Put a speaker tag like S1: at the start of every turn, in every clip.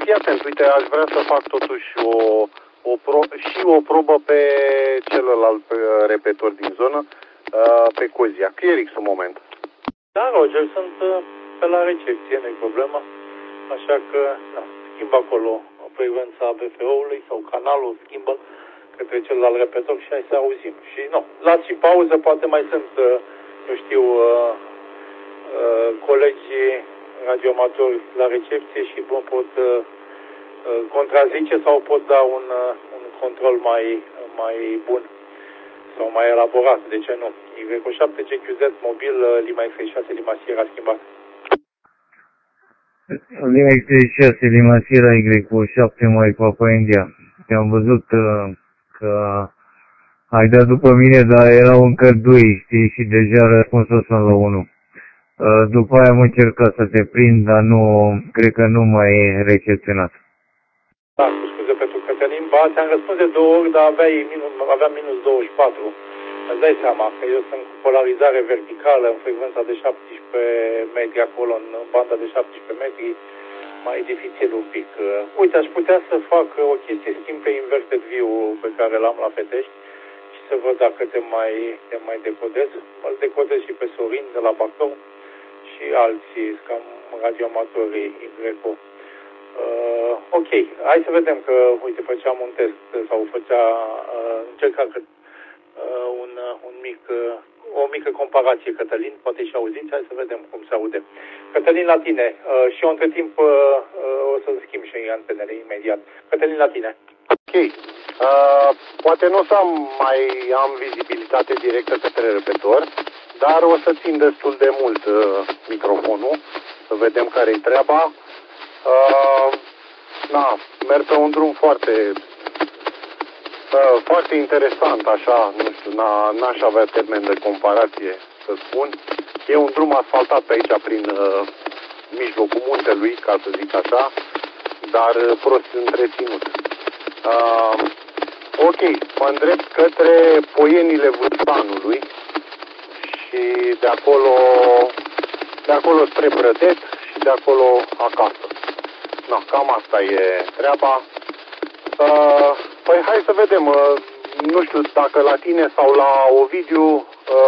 S1: fii atent, uite, aș vrea să fac totuși o probă pe celălalt repetor din zonă, pe Cozia. Clerics, un moment.
S2: Da, Roger, sunt pe la recepție, nu-i problemă. Așa că, da, schimb acolo frecvența BFO-ului sau canalul, schimbă către celălalt repetor și hai să auzim. Și, nu, las și pauză, poate mai sunt, eu știu, colegii radioamatori la recepție și mă pot contrazice sau pot da un control mai bun sau mai elaborat, de ce nu? Y7 GQZ mobil, Lima X6, Lima Sierra schimbat.
S3: Lima X6, Lima Sierra, Y7 mai Papa India. Am văzut că ai dat după mine, dar erau încă doi, știi, și deja răspunsul sunt la 1. După aia am încercat să te prind, dar nu, cred că nu mai e recepționat.
S2: Da, cu scuze pentru Cătălin, ți-am răspuns de 2 ori, dar aveam minus 24. Îți dai seama că eu sunt cu polarizare verticală în frecvența de 17 metri acolo, în banda de 17 metri, mai dificil un pic. Uite, aș putea să fac o chestie, schimb pe inverted view pe care l-am la Petești și să văd dacă te mai decodez. Îl decodez și pe Sorin de la Bacău și alții, cam radioamatorii Greco. Ok, hai să vedem că, uite, făceam un test sau încercam o mică comparație, Cătălin, poate și auziți, hai să vedem cum se aude. Cătălin, la tine, și eu între timp o să schimb și antenele imediat. Cătălin, la tine.
S1: Ok, poate nu o să am vizibilitate directă către repetor, dar o să țin destul de mult microfonul, să vedem care-i treaba. Merg pe un drum foarte interesant, așa, nu știu, n-aș avea termen de comparație, să spun. E un drum asfaltat pe aici, prin mijlocul muntelui, ca să zic așa, dar prost întreținut. Ok, mă îndrept către Poienile Vâlsanului și de acolo spre Brădet și de acolo acasă. Cam asta e treaba. Păi hai să vedem, nu știu dacă la tine sau la Ovidiu,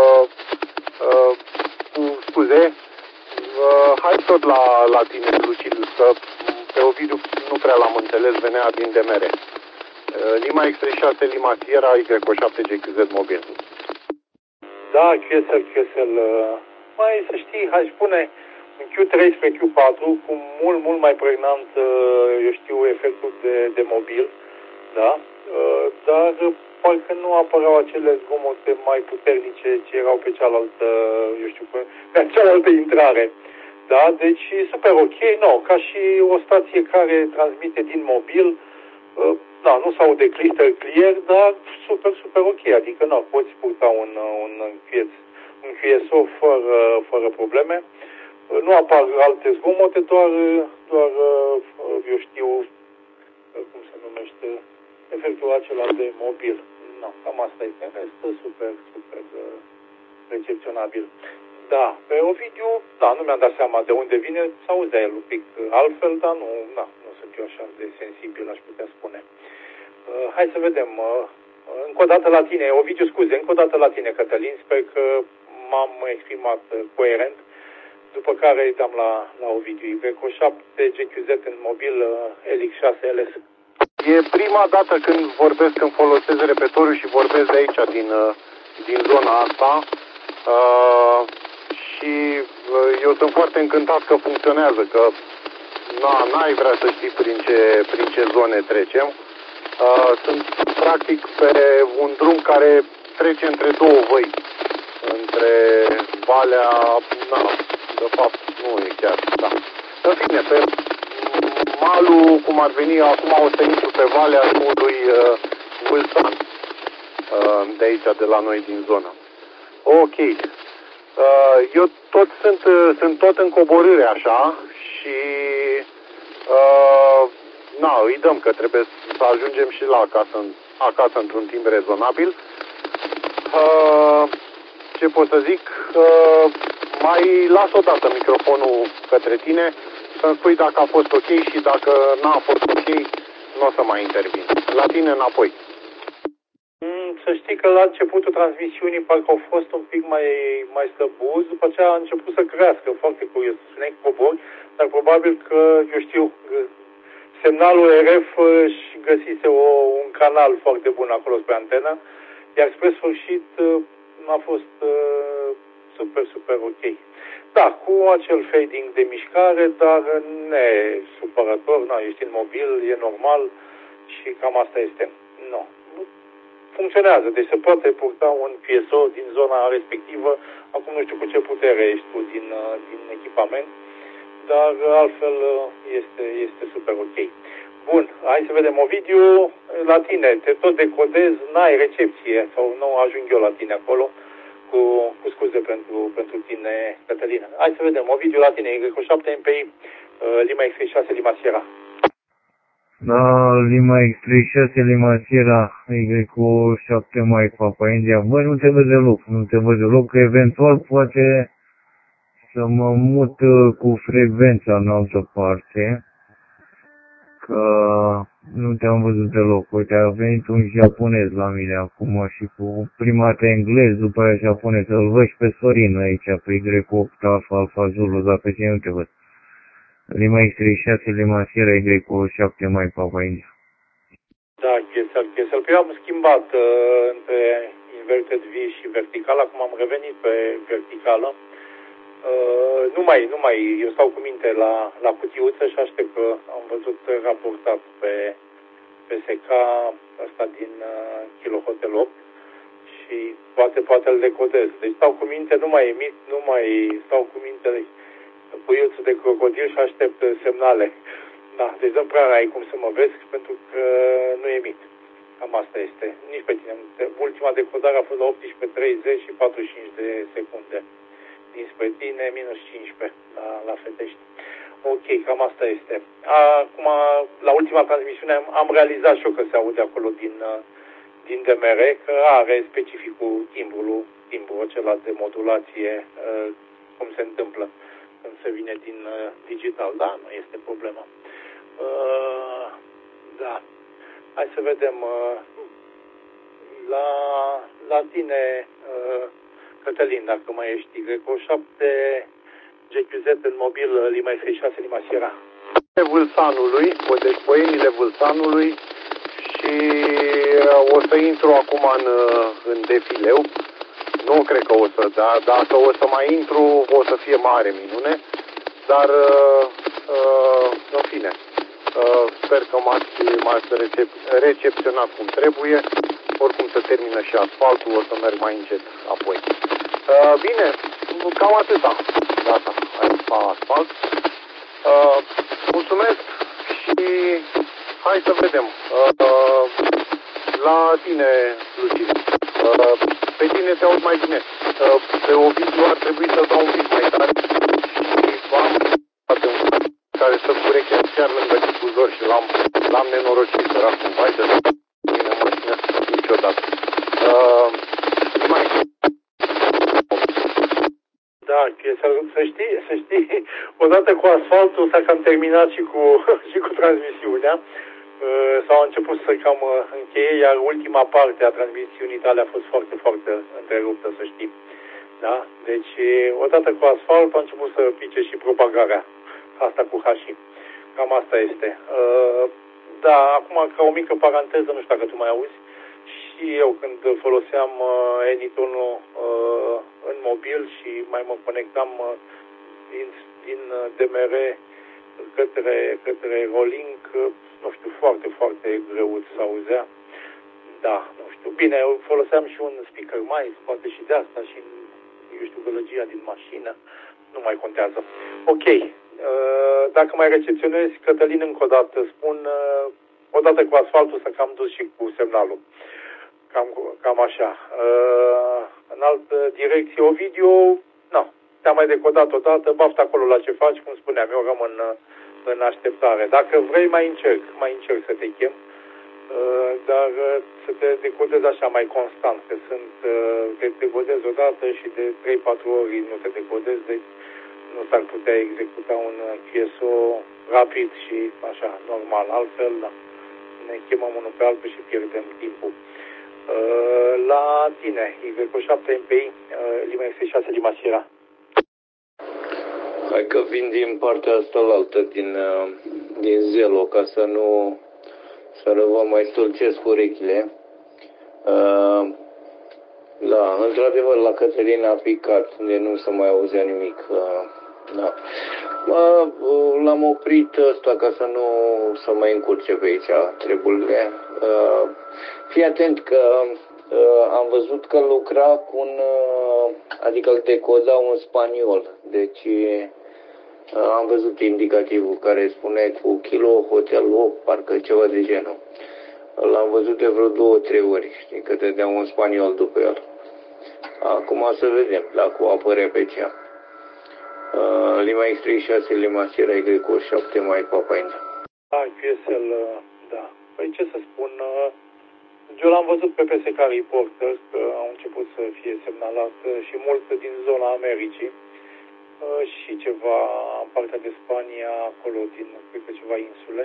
S1: scuze, hai tot la tine, Lucil, că pe Ovidiu nu prea l-am înțeles, venea din DMR. Lima X6, Lima Sierra, Y7 GQZ mobil.
S2: Da, QSL, mai să știi, hai spune, în Q3 spre Q4, cu mult mai pregnant, eu știu, efectul de mobil, da? Dar parcă nu apăreau acele zgomote mai puternice ce erau pe cealaltă, eu știu, pe cealaltă intrare. Da? Deci super ok, ca și o stație care transmite din mobil, nu s aude crystal clear, dar super ok, adică poți purta un QSO fără probleme. Nu apar alte zgomote, doar eu știu, cum se numește, efectul acela de mobil. Cam asta este. Este super recepționabil. Da, pe Ovidiu, nu mi-am dat seama de unde vine, s-auzea el un pic altfel, dar nu sunt eu așa de sensibil, aș putea spune. Hai să vedem. Încă o dată la tine, Ovidiu, scuze, încă o dată la tine, Cătălin, sper că m-am exprimat coerent. După care îi dam la Ovidiu. Y7 GQZ în mobil, LX6 LS.
S1: E prima dată când folosesc repetorul și vorbesc de aici, din zona asta. Și eu sunt foarte încântat că funcționează, că n-ai vrea să știi prin ce zone trecem. Sunt practic pe un drum care trece între două văi. Între Valea, de fapt nu e chiar, În fine, pe malul, cum ar veni, acum o să intru pe Valea râului Vâlsan, de aici, de la noi din zonă. Ok. Eu sunt tot în coborâre așa și îi dăm că trebuie să ajungem și la acasă într-un timp rezonabil. Ce pot să zic? Mai las odată microfonul către tine să-mi spui dacă a fost ok și dacă n-a fost ok, nu o să mai intervin. La tine înapoi.
S2: Să știi că la începutul transmisiunii parcă au fost un pic mai slăbuți, după aceea a început să crească, foarte curios. Spuneai că cobor, dar probabil că, eu știu, semnalul RF și găsise un canal foarte bun acolo spre antenă, iar spre sfârșit a fost super ok. Da, cu acel fading de mișcare, dar nesupărător, ești în mobil, e normal și cam asta este. Nu. Funcționează, deci se poate purta un PSO din zona respectivă, acum nu știu cu ce putere ești tu din echipament, dar altfel este super ok. Bun, hai să vedem. Ovidiu, la tine, te tot decodezi, n-ai recepție sau nu ajung eu la tine acolo, cu scuze pentru tine, Cătălina. Hai să vedem. Ovidiu, la tine, Y7 MPI, Lima X6, Lima Sierra.
S3: Da, Lima X36, Lima Sierra, Y7 Mike Papa India. Băi, nu te văd deloc, că eventual poate să mă mut cu frecvența în altă parte, că nu te-am văzut deloc. Uite, a venit un japonez la mine acum și cu prima dată englez, după aia japonez. Îl văd și pe Sorin aici, pe Y8 Alfa Zulu, dar pe tine nu te văd. Lima X36, Lima Sierra, Y7 Mike Papa India.
S2: Da, Chesel. Eu am schimbat între inverted V și vertical, acum am revenit pe verticală. Nu mai, eu stau cu minte la cutiuță și aștept că am văzut raportat pe SK ăsta din Kilo Hotel 8 și poate îl decodez. Deci stau cu minte, nu mai emit, nu mai stau cu minte puiuțul de crocodil și aștept semnale. Da, deci nu prea ai cum să mă vezi pentru că nu emit. Cam asta este. Nici pe tine. Ultima decodare a fost la 18:30 și 45 de secunde. Dinspre tine, minus 15 la Fetești. Ok, cam asta este. Acum, la ultima transmisiune am realizat și eu că se aude acolo din DMR, că are specificul timbrul acela de modulație, cum se întâmplă când se vine din digital. Da, nu este problema. Da. Hai să vedem. La tine, Cătălin, dacă mai ești Y7, GQZ în mobil, Lima X6, Lima Sierra.
S1: Vâlsanului, deci poemile Vâlsanului și o să intru acum în defileu. Nu cred că o să, dar dacă o să mai intru, o să fie mare minune, dar în fine, sper că m-ați recepționat cum trebuie, oricum se termină și asfaltul, o să merg mai încet apoi. Bine, cam atâta, gata, aici pe asfalt. Mulțumesc și hai să vedem. La tine, Lucian. Pe tine te aud mai bine. Pe Ovidiu ar trebui să dau un pic mai tare și am poate un care să curechea chiar lângă difuzor și l-am nenorocit, săracul, vai de mine mașină niciodată.
S2: Da, să știi, odată cu asfaltul s-a cam terminat și cu transmisiunea. S-au început să cam încheie, iar ultima parte a transmisiunii tale a fost foarte, foarte întreruptă, să știi. Da? Deci, odată cu asfalt a început să pice și propagarea asta cu Hashi. Cam asta este. Da, acum, ca o mică paranteză, nu știu dacă tu mai auzi, și eu când foloseam Anytone-ul în mobil și mai mă conectam din DMR către Rolink, nu știu, foarte, foarte greu să auzea. Da, nu știu. Bine, eu foloseam și un speaker mai, poate și de asta, și, eu știu, gălăgia din mașină. Nu mai contează. Ok. Dacă mai recepționezi, Cătălin, încă o dată spun, odată cu asfaltul să cam dus și cu semnalul. Cam așa. În altă direcție, Ovidiu, nu. Te-am mai decodat odată, baftă acolo la ce faci, cum spuneam, eu rămân în așteptare. Dacă vrei, mai încerc să te chem, dar să te decodezi așa mai constant, că te decodezi odată și de 3-4 ori nu te decodezi, deci nu s-ar putea executa un QSO rapid și așa, normal. Altfel, da, ne chemăm unul pe altul și pierdem timpul. La tine, Y7MPI, Lima X6 Lima Sierra.
S3: Hai că vin din partea asta la altă, din Zelo, ca să nu vă mai stolcesc urechile. Da, într-adevăr, la Cătălina a picat, de nu se mai auzea nimic. Da. L-am oprit ăsta ca să nu se mai încurce pe aici treburile. Fii atent că am văzut că lucra cu adică îl decoda un spaniol. Deci am văzut indicativul care spune cu Kilo Hotel 8, parcă ceva de genul. L-am văzut de vreo 2-3 ori, știi, că dădea un spaniol după el. Acum să vedem dacă o apărea pe cea. Lima X36, Lima Sierra Y7, mai Papa India.
S2: QSL, da. Păi ce să spun, eu l-am văzut pe PSK Reporter, că au început să fie semnalat și mult din zona Americii și ceva în partea de Spania, acolo din, cred că ceva insule.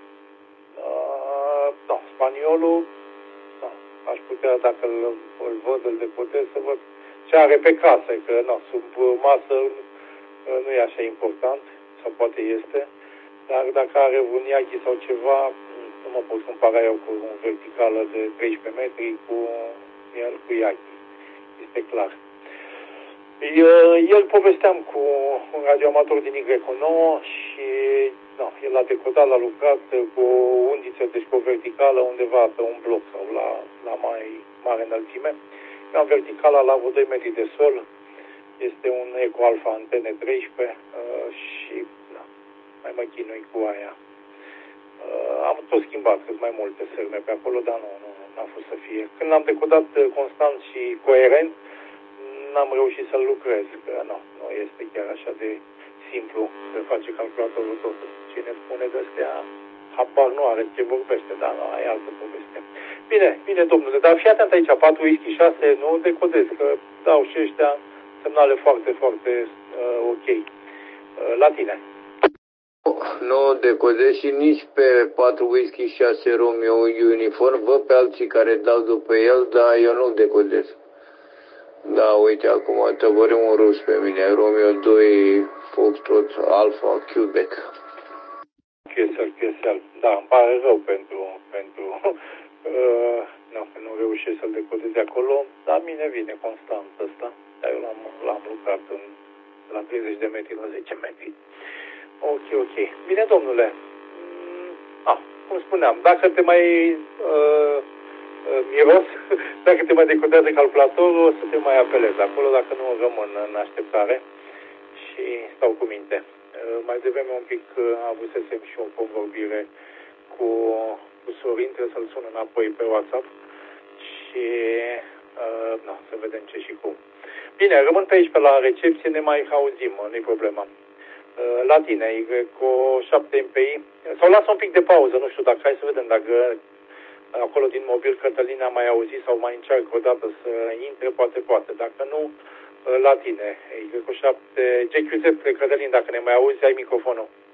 S2: Da, spaniolul, da, aș putea, dacă îl văd, îl decodez, să văd ce are pe casă, că nu, sub masă nu e așa important, sau poate este, dar dacă are un Yagi sau ceva, nu mă pot compara eu cu un verticală de 13 metri cu el cu Yagi, este clar. El povesteam cu un radioamator din Y9 și da, el a decodat, l-a lucrat cu o undiță, deci cu o verticală undeva pe un bloc sau la mai mare înălțime. Cam verticala la vreo 2 metri de sol, este un Eco Alpha antene 13 și da, mai mă chinui cu aia. Am tot schimbat cât mai multe sârme pe acolo, dar nu a fost să fie. Când l-am decodat constant și coerent, n-am reușit să-l lucrez, că nu este chiar așa de simplu să face calculatorul totul. Cine spune de-astea, habar nu are ce vorbește, dar nu, e altă poveste. Bine, domnule, dar fii atent aici, 4 whisky 6, nu decodez, că dau și ăștia semnale foarte, foarte ok. La tine.
S3: Nu decodez și nici pe 4 whisky 6 Romeo uniform, văd pe alții care dau după el, dar eu nu decodez. Da, uite, acum tăbăre un rus pe mine, Romeo 2, Foxtrot, Alpha, Quebec.
S2: QSL, da, îmi pare rău pentru nu reușesc să-l decodez de acolo, dar mine vine constant ăsta, dar eu l-am lucrat la 30 de metri, la 10 metri. Ok. Bine, domnule, cum spuneam, dacă te mai miros, dacă te mai decodează calculatorul, o să te mai apelezi acolo, dacă nu rămân în așteptare și stau cu minte. Mai devreme un pic avusesem și o convorbire cu Sorin, trebuie să-l sun înapoi pe WhatsApp și să vedem ce și cum. Bine, rămân pe aici pe la recepție, ne mai auzim, nu-i problema. La tine, cu 7 MPI, sau lasă un pic de pauză, nu știu dacă, hai să vedem dacă acolo din mobil Cătălina a mai auzit sau mai încearcă o dată să intre, poate. Dacă nu, la tine, cu 7, GQZ, Cătălin, dacă ne mai auzi, ai microfonul.